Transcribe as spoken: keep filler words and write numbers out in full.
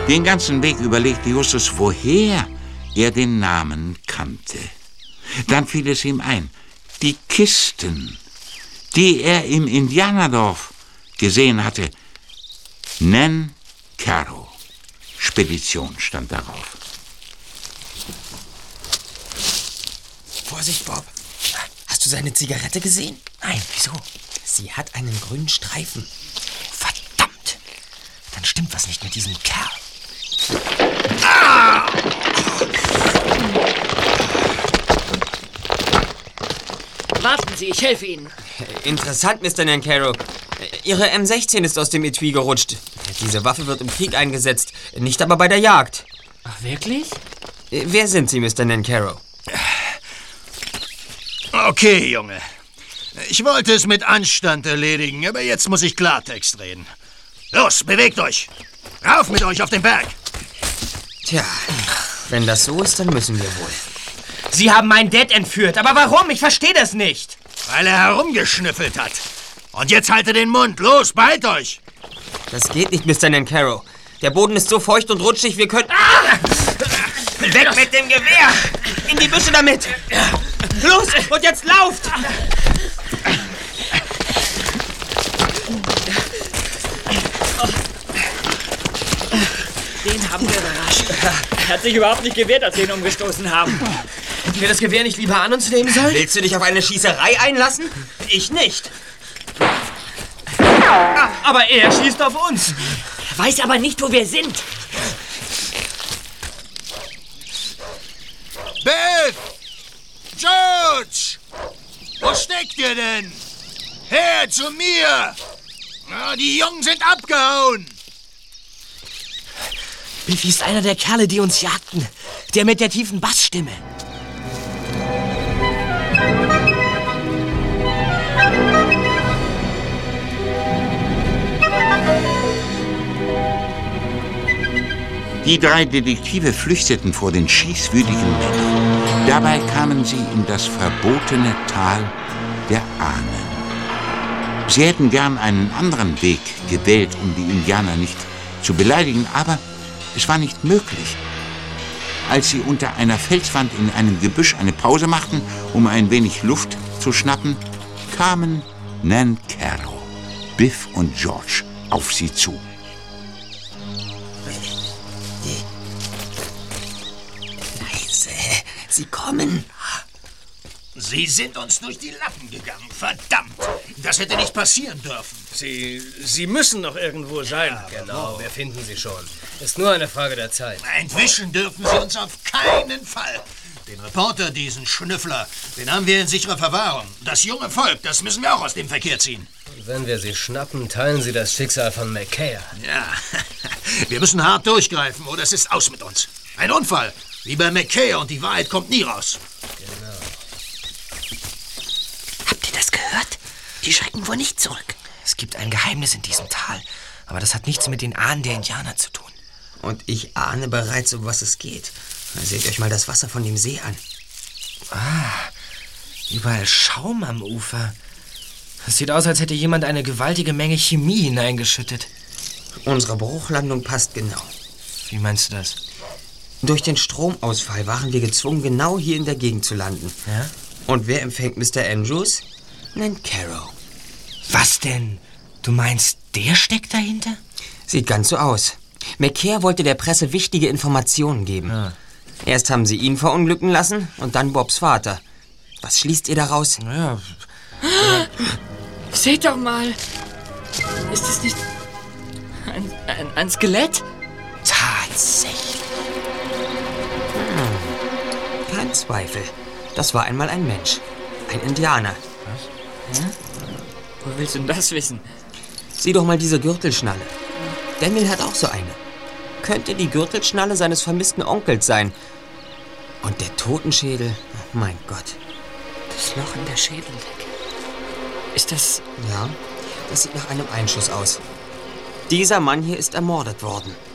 Den ganzen Weg überlegte Justus, woher er den Namen kannte. Dann fiel es ihm ein, die Kisten, die er im Indianerdorf gesehen hatte. Nancarrow. Spedition stand darauf. Vorsicht, Bob. Hast du seine Zigarette gesehen? Nein, wieso? Sie hat einen grünen Streifen. Verdammt! Dann stimmt was nicht mit diesem Kerl. Ah! Warten Sie, ich helfe Ihnen. Interessant, Mister Nancarrow. Ihre M sechzehn ist aus dem Etui gerutscht. Diese Waffe wird im Krieg eingesetzt, nicht aber bei der Jagd. Ach, wirklich? Wer sind Sie, Mister Nancarrow? Okay, Junge. Ich wollte es mit Anstand erledigen, aber jetzt muss ich Klartext reden. Los, bewegt euch! Rauf mit euch auf den Berg! Tja, wenn das so ist, dann müssen wir wohl. Sie haben meinen Dad entführt, aber warum? Ich verstehe das nicht. Weil er herumgeschnüffelt hat. Und jetzt haltet den Mund. Los, beeilt euch! Das geht nicht, Mister Nancarrow. Der Boden ist so feucht und rutschig, wir können... Ah! Weg mit dem Gewehr! In die Büsche damit! Los, und jetzt lauft! Den haben wir überrascht. Er hat sich überhaupt nicht gewehrt, als wir ihn umgestoßen haben. Hätten wir das Gewehr nicht lieber an uns nehmen sollen? Willst du dich auf eine Schießerei einlassen? Ich nicht. Aber er schießt auf uns. Er weiß aber nicht, wo wir sind. Biff! George! Wo steckt ihr denn? Her zu mir! Ah, die Jungen sind abgehauen! Biffy ist einer der Kerle, die uns jagten. Der mit der tiefen Bassstimme. Die drei Detektive flüchteten vor den schießwütigen Männern. Dabei kamen sie in das verbotene Tal der Ahnen. Sie hätten gern einen anderen Weg gewählt, um die Indianer nicht zu beleidigen, aber es war nicht möglich. Als sie unter einer Felswand in einem Gebüsch eine Pause machten, um ein wenig Luft zu schnappen, kamen Nancarrow, Biff und George auf sie zu. Leise, sie kommen. Sie sind uns durch die Lappen gegangen. Verdammt! Das hätte nicht passieren dürfen. Sie, Sie müssen noch irgendwo sein. Ja, genau, wir finden Sie schon. Ist nur eine Frage der Zeit. Entwischen dürfen Sie uns auf keinen Fall. Den Reporter, diesen Schnüffler, den haben wir in sicherer Verwahrung. Das junge Volk, das müssen wir auch aus dem Verkehr ziehen. Und wenn wir Sie schnappen, teilen Sie das Schicksal von McCare. Ja, wir müssen hart durchgreifen, oder es ist aus mit uns. Ein Unfall, wie bei McCare, und die Wahrheit kommt nie raus. Genau. Habt ihr das gehört? Die schrecken wohl nicht zurück. Es gibt ein Geheimnis in diesem Tal, aber das hat nichts mit den Ahnen der Indianer zu tun. Und ich ahne bereits, um was es geht. Seht euch mal das Wasser von dem See an. Ah, überall Schaum am Ufer. Es sieht aus, als hätte jemand eine gewaltige Menge Chemie hineingeschüttet. Unsere Bruchlandung passt genau. Wie meinst du das? Durch den Stromausfall waren wir gezwungen, genau hier in der Gegend zu landen. Ja? Und wer empfängt Mister Andrews? Nancarrow. Was denn? Du meinst, der steckt dahinter? Sieht ganz so aus. McCare wollte der Presse wichtige Informationen geben. Ja. Erst haben sie ihn verunglücken lassen und dann Bobs Vater. Was schließt ihr daraus? Naja. Seht doch mal. Ist das nicht ein, ein, ein Skelett? Tatsächlich. Hm. Kein Zweifel. Das war einmal ein Mensch. Ein Indianer. Was? Hm? Wo willst du denn das wissen? Sieh doch mal diese Gürtelschnalle. Daniel hat auch so eine. Könnte die Gürtelschnalle seines vermissten Onkels sein. Und der Totenschädel, oh mein Gott. Das Loch in der Schädeldecke. Ist das... Ja, das sieht nach einem Einschuss aus. Dieser Mann hier ist ermordet worden.